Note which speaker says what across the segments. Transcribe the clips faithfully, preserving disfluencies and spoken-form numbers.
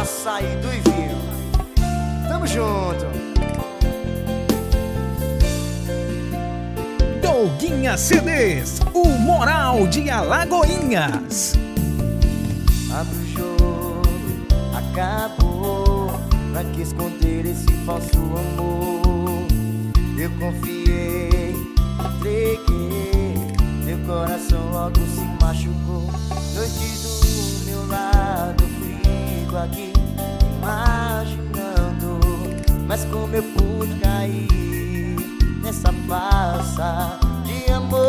Speaker 1: Açaí do Ivinho. Tamo junto.
Speaker 2: Doguinha C Ds, o Moral de Alagoinhas.
Speaker 1: Abre o jogo, acabou. Pra que esconder esse falso amor? Eu confiei, entreguei. Meu coração logo se machucou. Noite do meu lado, fico aqui imaginando. Mas como eu pude cair nessa farsa de amor?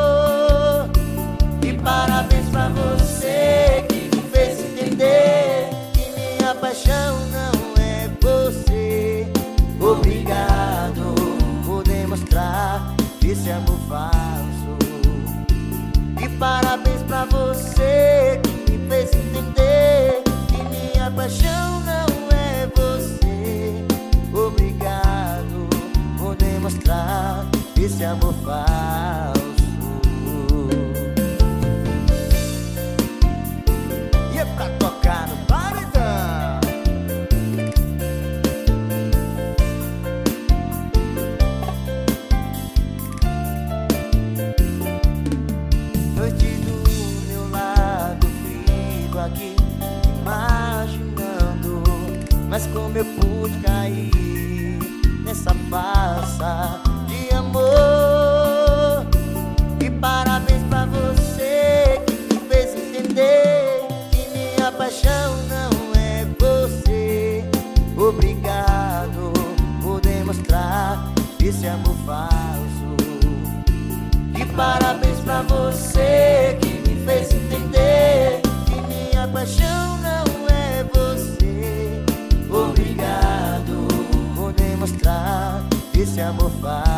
Speaker 1: E parabéns pra você que me fez entender que minha paixão não é você. Obrigado por demonstrar esse amor falso. E parabéns pra você que me fez entender que minha paixão não é você. Obrigado por demonstrar esse amor falso. E é pra tocar no paredão. Noite do meu lado, fico aqui imaginando. Mas como eu pude cair nessa farsa de amor? E parabéns pra você que me fez entender que minha paixão não é você. Obrigado por demonstrar esse amor falso. E parabéns pra você que me fez entender que minha paixão não é você. Obrigado por demonstrar esse amor falso.